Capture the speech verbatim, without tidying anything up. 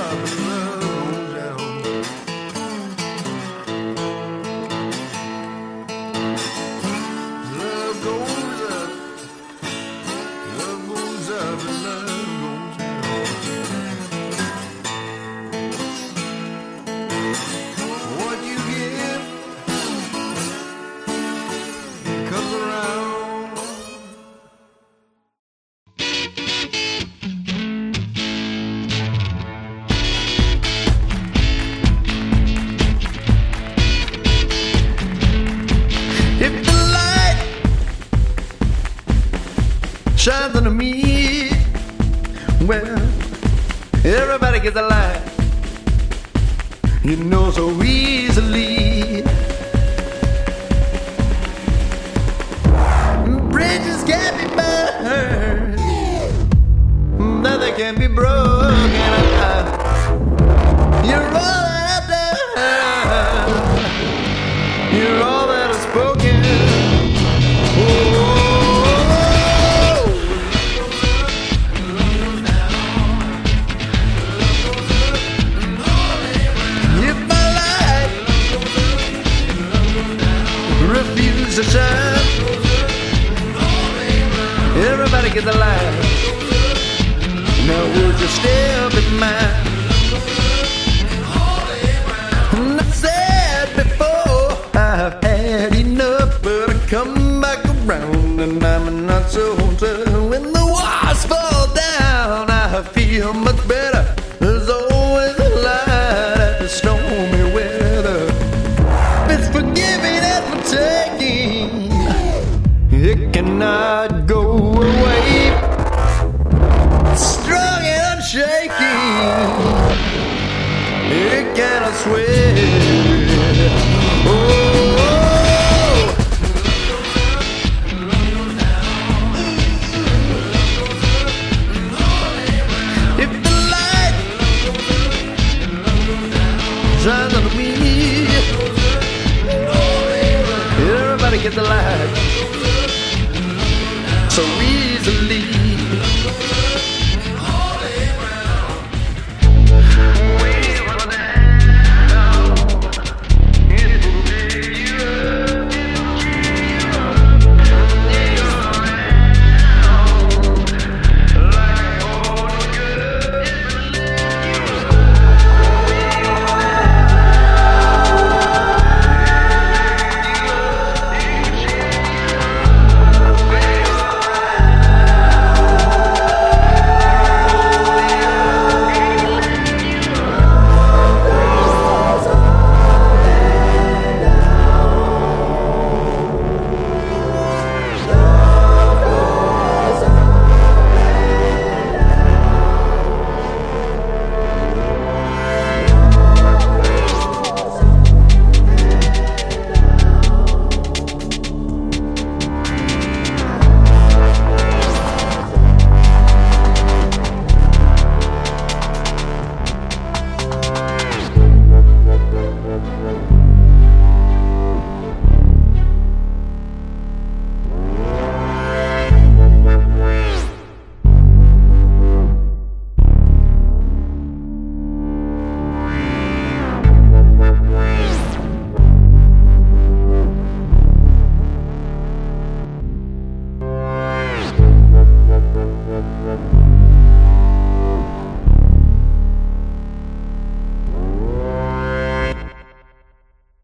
Shines on me. Well, everybody gets a light, you know, so easily. Bridges can't be burned, nothing can be broken. You're all that I've done, you're all that I've spoken. Oh, to shine, everybody gets a light. Now would you still be mine? And I said before, I've had enough, but I come back around and I'm not so tough. When the walls fall down, I feel much better. There's always a light after stormy weather. It's forgiving and for taking, it cannot go away. Strong and unshaking, it cannot sway. Oh, if the light shines on me, everybody gets a light. So we